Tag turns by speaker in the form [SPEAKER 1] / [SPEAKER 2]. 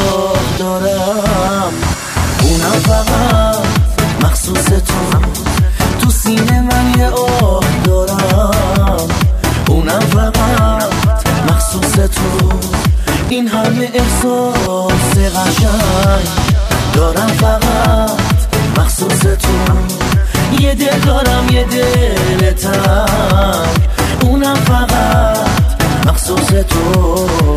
[SPEAKER 1] آه دارم، اونم فقط مخصوص تو سینه من یه آه دارم، اونم فقط مخصوص تو. این همه احساس قشنگ دارم فقط مخصوص تو. یه دل دارم یه دل تنگ، اونم فقط مخصوص تو.